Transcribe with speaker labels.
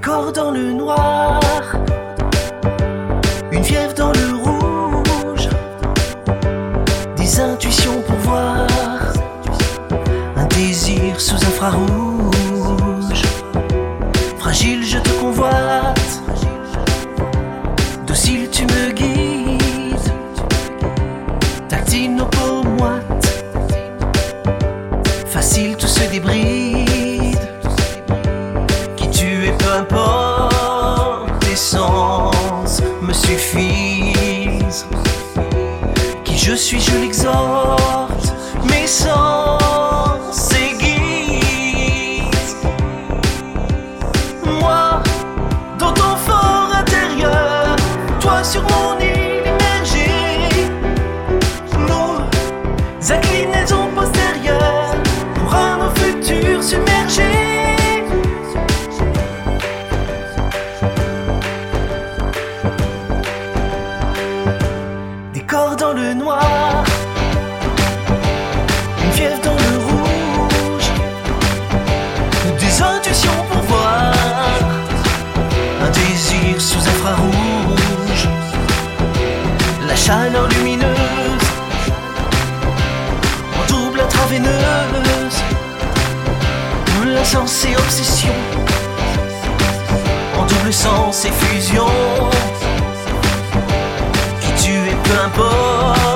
Speaker 1: corps dans le noir, une fièvre dans le rouge, des intuitions pour voir, un désir sous infrarouge. Fragile je te convoite, docile tu me guides, tactile nos peaux moites, facile tout se débride. Qui tu es peu importe, tes sens me suffisent. Qui je suis je l'exhorte, mes sens s'aiguisent. Moi dans ton fort intérieur, toi sur mon île immergée, nos inclinaisons postérieures pour un futur submergé. Des corps dans le noir, une fièvre dans le rouge, des intuitions pour voir, un désir sous infrarouge, la chaleur lumineuse en double intraveineuse, l'insensée obsession en double sens et fusion. Qui tu es peu importe,